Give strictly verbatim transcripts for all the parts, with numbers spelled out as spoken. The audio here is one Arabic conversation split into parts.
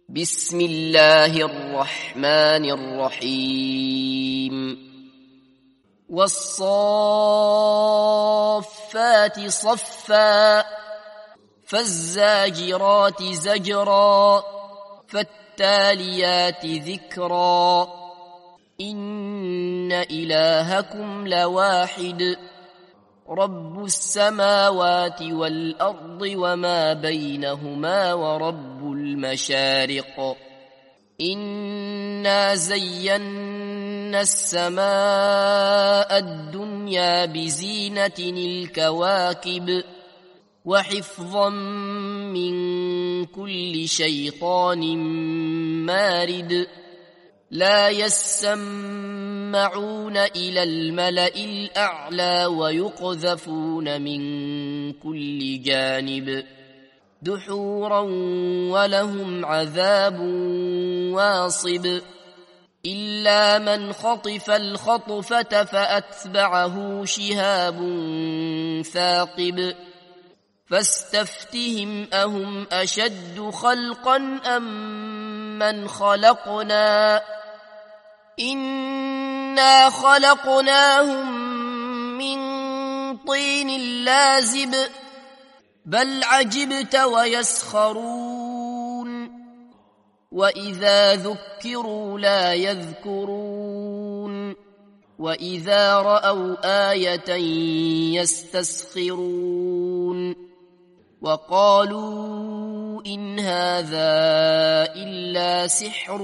بسم الله الرحمن الرحيم والصافات صفا فالزاجرات زجرا فالتاليات ذكرا إن إلهكم لواحد رب السماوات والأرض وما بينهما ورب المشارق إنا زينا السماء الدنيا بزينة الكواكب وحفظا من كل شيطان مارد لا يسمعون إلى الملأ الأعلى ويقذفون من كل جانب دحورا ولهم عذاب واصب إلا من خطف الخطفة فأتبعه شهاب ثاقب فاستفتهم أهم أشد خلقا أم من خلقنا إنا خلقناهم من طين لازب بل عجبت ويسخرون وإذا ذكروا لا يذكرون وإذا رأوا آية يستسخرون وقالوا إن هذا إلا سحر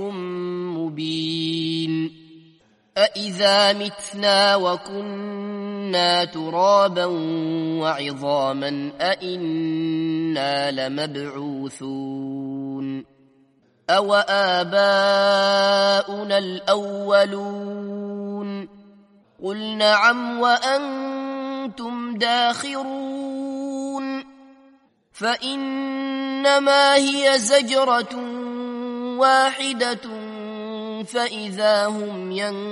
مبين أإذا متنا وكنا ترابا وعظاما أإنا لمبعوثون أو آباؤنا الأولون قل نعم وأنتم داخرون فإنما هي زجرة واحدة فإذا هم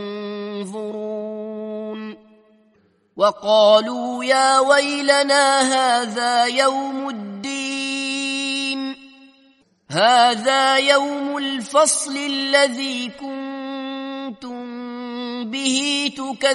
ينظرون وقالوا يا ويلنا هذا يوم الدين هذا يوم الفصل الذي كنتم به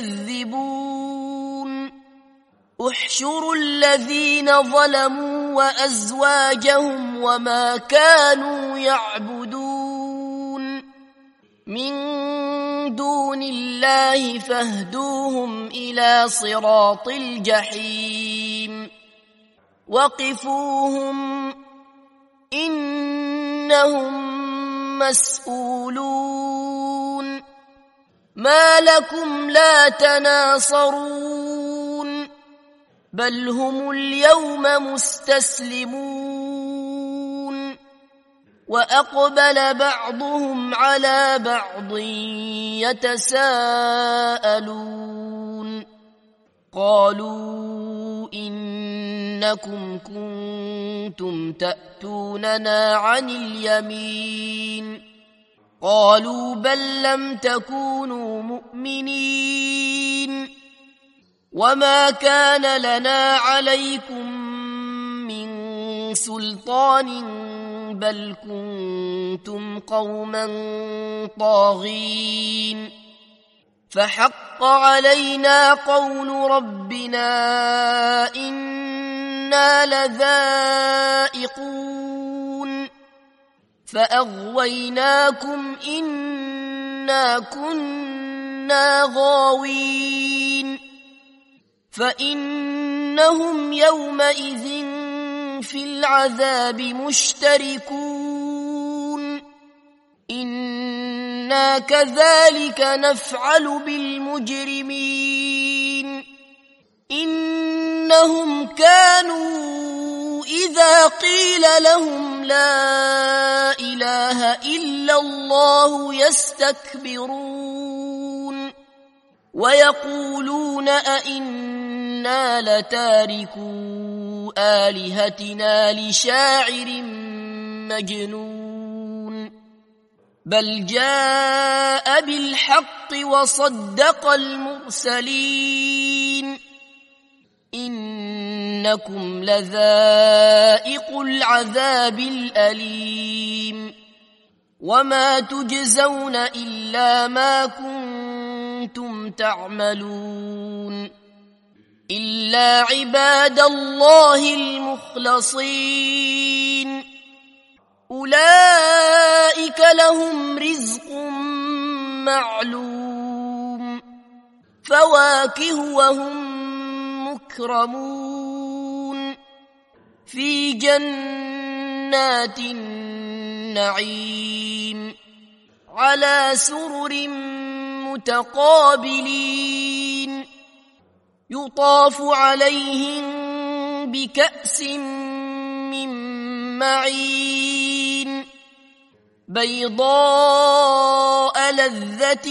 تكذبون احشروا الذين ظلموا وأزواجهم وما كانوا يعبدون من دون الله فاهدوهم إلى صراط الجحيم وقفوهم إنهم مسؤولون ما لكم لا تناصرون بل هم اليوم مستسلمون وأقبل بعضهم على بعض يتساءلون قالوا إنكم كنتم تأتوننا عن اليمين قالوا بل لم تكونوا مؤمنين وما كان لنا عليكم من سلطان بل كنتم قوما طاغين فحق علينا قول ربنا إنا لذائقون فأغويناكم إنا كنا غاوين فإنهم يومئذ في العذاب مشتركون إنا كذلك نفعل بالمجرمين إنهم كانوا إذا قيل لهم لا إله إلا الله يستكبرون ويقولون أئنا لتاركو آلهتنا لشاعر مجنون بل جاء بالحق وصدق المرسلين إنكم لذائق العذاب الأليم وما تجزون إلا ما كنتم تعملون إلا عباد الله المخلصين أولئك لهم رزق معلوم فواكه وهم مكرمون في جنات النعيم على سرر متقابلين يطاف عليهم بكأس من معين بيضاء لذة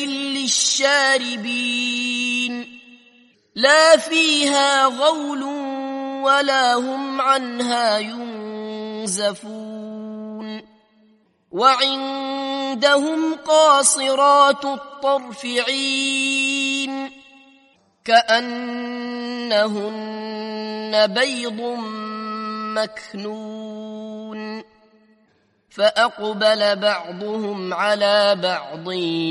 للشاربين لا فيها غول ولا هم عنها ينزفون وعندهم قاصرات الطرف عين كأنهن بيض مكنون فأقبل بعضهم على بعض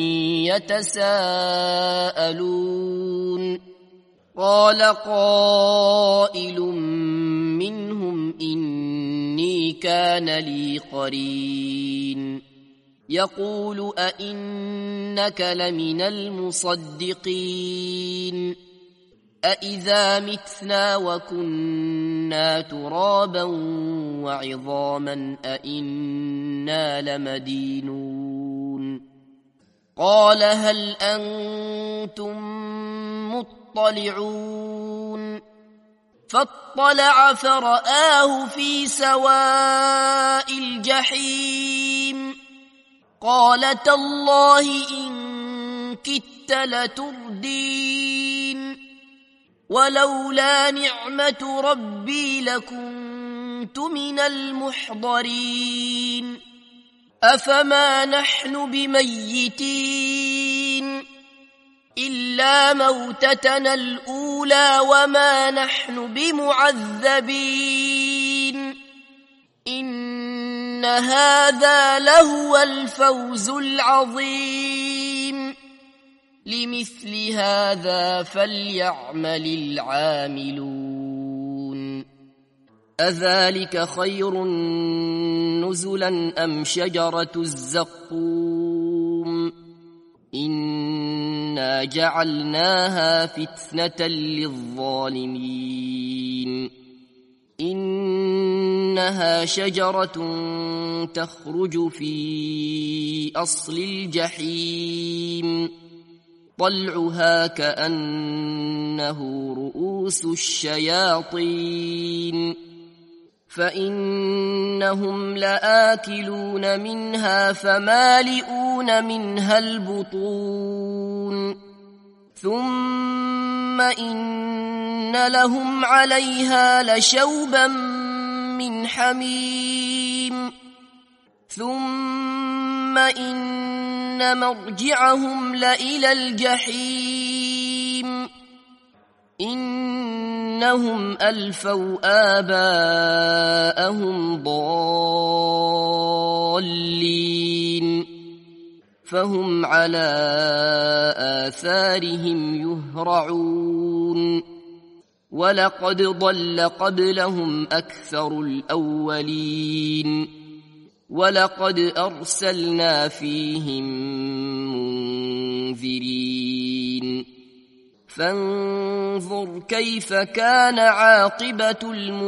يتساءلون قال قائل منهم إني كان لي قرين يقول أئنك لمن المصدقين أإذا متنا وكنا ترابا وعظاما أئنا لمدينون قال هل أنتم مطلعون فاطلع فرآه في سواء الجحيم قال تالله إن كدت لتردين ولولا نعمة ربي لكنت من المحضرين أفما نحن بميتين إلا موتتنا الأولى وما نحن بمعذبين إن هذا لهو الفوز العظيم لمثل هذا فليعمل العاملون أذلك خير نزلا أم شجرة الزقوم إنا جعلناها فتنة للظالمين إنها شجرة تخرج في أصل الجحيم طلعها كأنه رؤوس الشياطين فإنهم لآكلون منها فمالئون منها البطون ثم إن لهم عليها لشوبا من حميم ثم إن مرجعهم لإلى الجحيم إنهم ألفوا آباءهم ضالين فهم على آثارهم يهرعون ولقد ضل قبلهم أكثر الأولين ولقد أرسلنا فيهم منذرين فانظر كيف كان عاقبة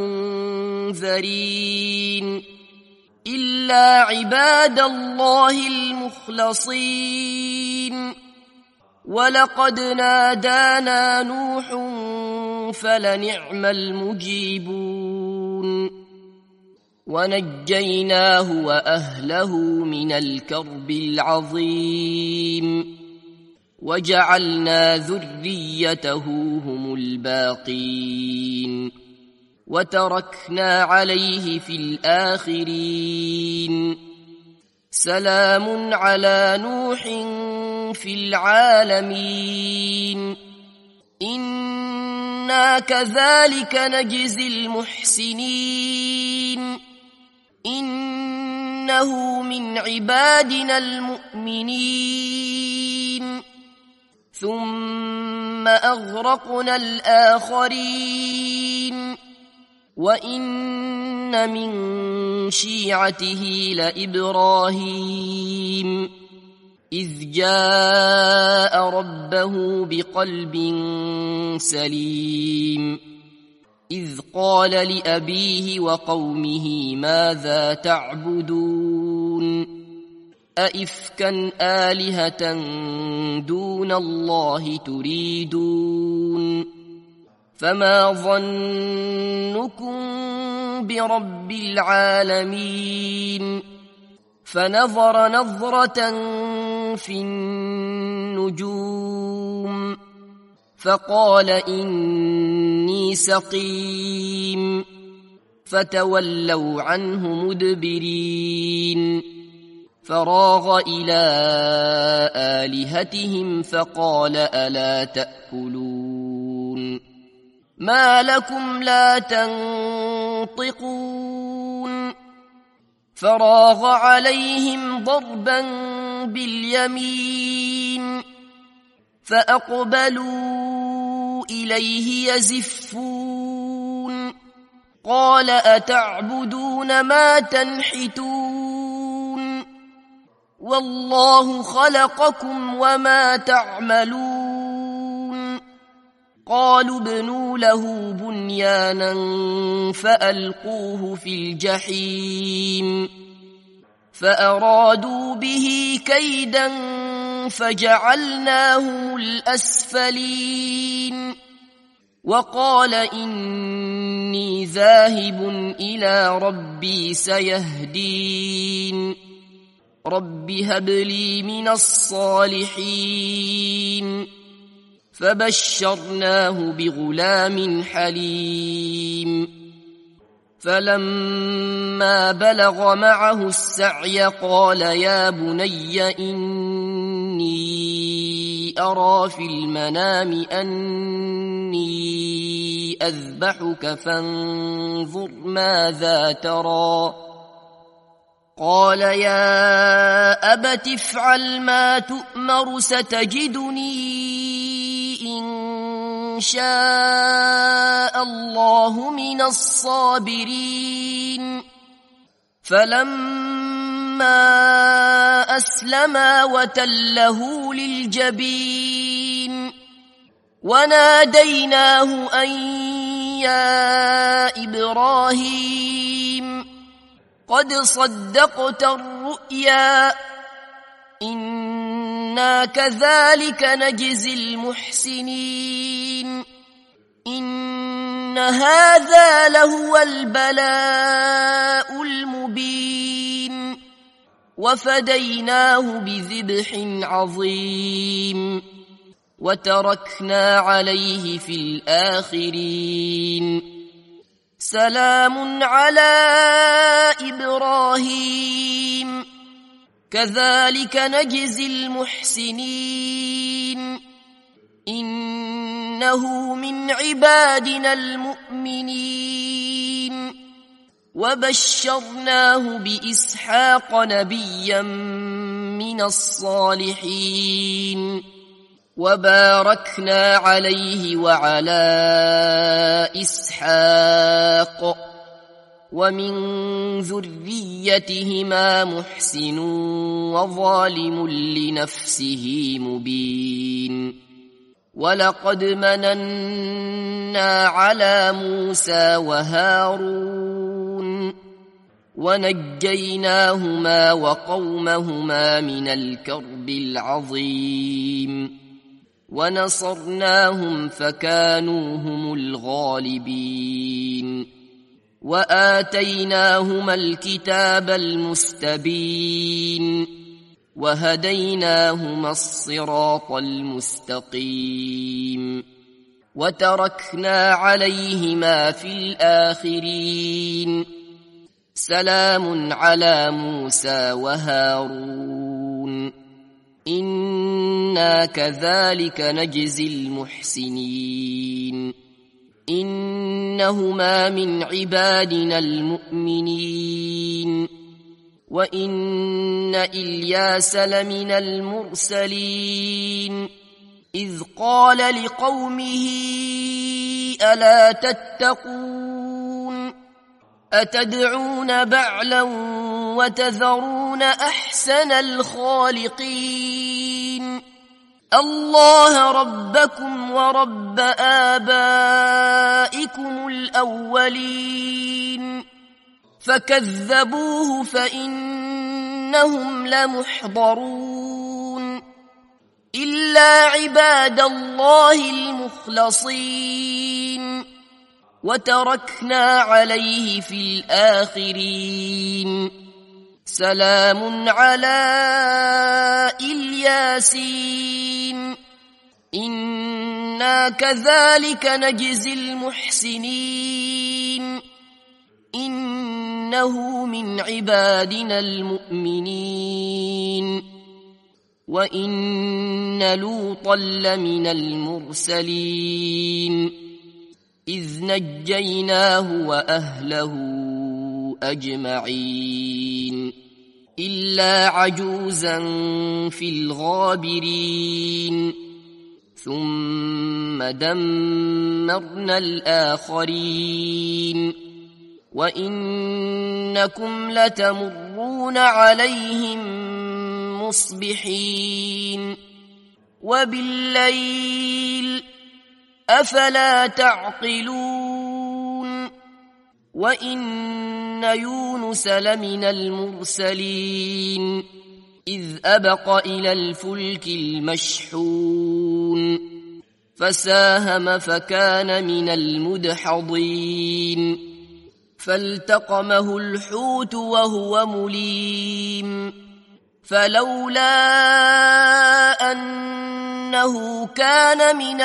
المنذرين إلا عباد الله المخلصين ولقد نادانا نوح فلنعم المجيبون ونجيناه وأهله من الكرب العظيم وجعلنا ذريته هم الباقين وتركنا عليه في الآخرين سلام على نوح في العالمين إنا كذلك نجزي المحسنين إن إنه من عبادنا المؤمنين ثم أغرقنا الآخرين وإن من شيعته لإبراهيم إذ جاء ربه بقلب سليم إذ قال لأبيه وقومه ماذا تعبدون أئفكا آلهة دون الله تريدون فما ظنكم برب العالمين فنظر نظرة في النجوم فقال إني سقيم فتولوا عنه مدبرين فراغ إلى آلهتهم فقال ألا تأكلون ما لكم لا تنطقون فراغ عليهم ضربا باليمين فأقبلوا إليه يزفون قال أتعبدون ما تنحتون والله خلقكم وما تعملون قالوا ابنوا له بنيانا فألقوه في الجحيم فأرادوا به كيدا فجعلناهم الأسفلين وقال إني ذاهب إلى ربي سيهدين رب هب لي من الصالحين فبشرناه بغلام حليم فلما بلغ معه السعي قال يا بني إني أرى في المنام أني أذبحك فانظر ماذا ترى قال يا أبت افعل ما تؤمر ستجدني إن شاء الله من الصابرين فلما أسلما وتله للجبين وناديناه أن يا إبراهيم قد صدقت الرؤيا إنا كذلك نجزي المحسنين إن هذا لهو البلاء المبين وفديناه بذبح عظيم وتركنا عليه في الآخرين سلام على إبراهيم كذلك نجزي المحسنين إنه من عبادنا المؤمنين وبشرناه بإسحاق نبيا من الصالحين وباركنا عليه وعلى إسحاق ومن ذريتهما محسن وظالم لنفسه مبين ولقد مننا على موسى وهارون ونجيناهما وقومهما من الكرب العظيم ونصرناهم فكانوا هم الغالبين وآتيناهما الكتاب المستبين وهديناهما الصراط المستقيم وتركنا عليهما في الآخرين سلام على موسى وهارون إنا كذلك نجزي المحسنين إنهما من عبادنا المؤمنين وإن إلياس لمن المرسلين إذ قال لقومه ألا تتقون أتدعون بعلا وتذرون أحسن الخالقين الله ربكم ورب آبائكم الأولين فكذبوه فإنهم لمحضرون إلا عباد الله المخلصين وتركنا عليه في الآخرين سلام على الياسين إنا كذلك نجزي المحسنين إنه من عبادنا المؤمنين وإن لوطا لمن المرسلين إذ نجيناه وأهله أجمعين إلا عجوزا في الغابرين ثم دمرنا الآخرين وإنكم لتمرون عليهم مصبحين وبالليل أفلا تعقلون وإن يونس لمن المرسلين إذ أبق إلى الفلك المشحون فساهم فكان من المدحضين فالتقمه الحوت وهو مليم فلولا أنه كان من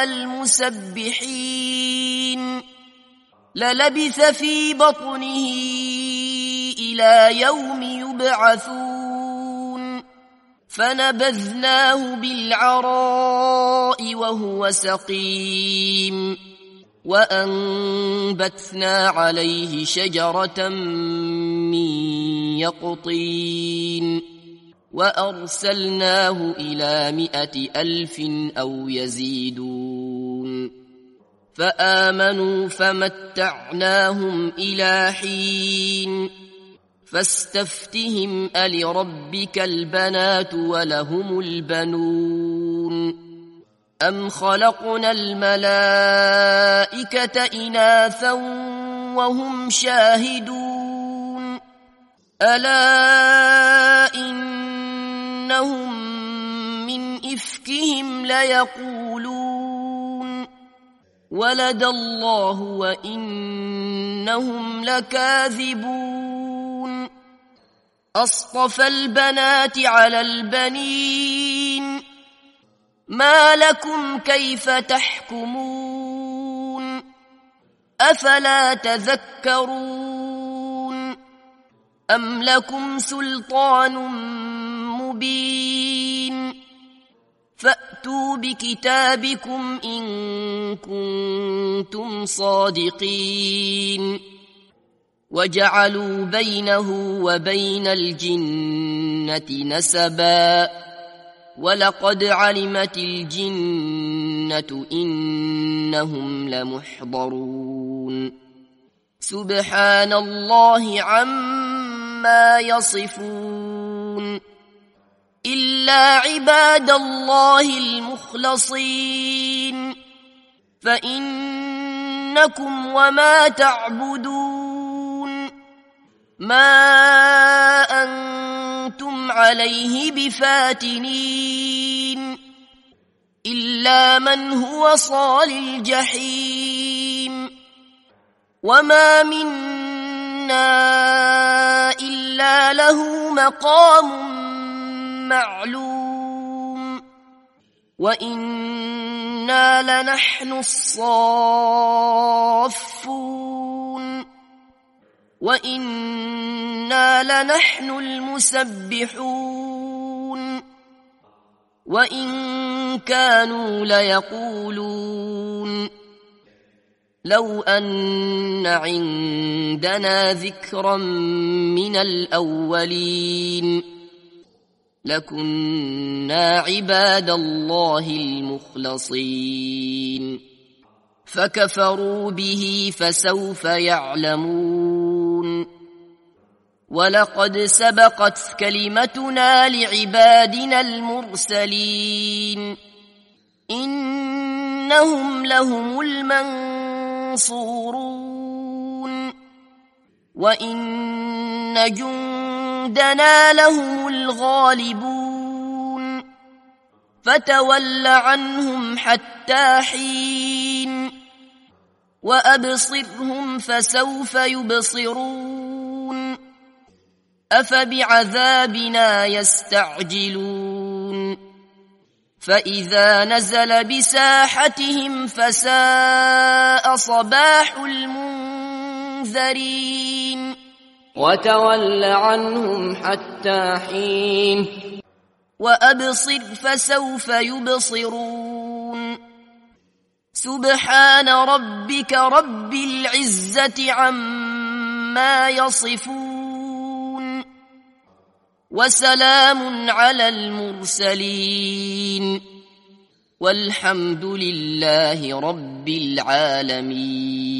المسبحين للبث في بطنه إلى يوم يبعثون فنبذناه بالعراء وهو سقيم وأنبتنا عليه شجرة من يقطين وأرسلناه إلى مائة ألف أو يزيدون فآمنوا فمتعناهم إلى حين فاستفتهم ألربك البنات ولهم البنون أم خلقنا الملائكة إناثا وهم شاهدون ألا إنهم من إفكهم ليقولون ولد الله وإنهم لكاذبون أصطفى البنات على البنين ما لكم كيف تحكمون أفلا تذكرون أم لكم سلطان مبين فأتوا بكتابكم إن كنتم صادقين وجعلوا بينه وبين الجنة نسبا ولقد علمت الجنة إنهم لمحضرون سبحان الله عما يصفون إلا عباد الله المخلصين فإنكم وما تعبدون ما أنتم عليه بفاتنين إلا من هو صال الجحيم وما منا إلا له مقام معلوم وإنا لنحن الصافون وإنا لنحن المسبحون وإن كانوا ليقولون لو أن عندنا ذكرا من الأولين لكنا عباد الله المخلصين فكفروا به فسوف يعلمون ولقد سبقت كلمتنا لعبادنا المرسلين إنهم لهم المنصورون وإن جندنا لهم الغالبون فتول عنهم حتى حين وأبصرهم فسوف يبصرون أفبعذابنا يستعجلون فإذا نزل بساحتهم فساء صباح المنذرين وتول عنهم حتى حين وأبصر فسوف يبصرون سبحان ربك رب العزة عما يصفون وسلام على المرسلين والحمد لله رب العالمين.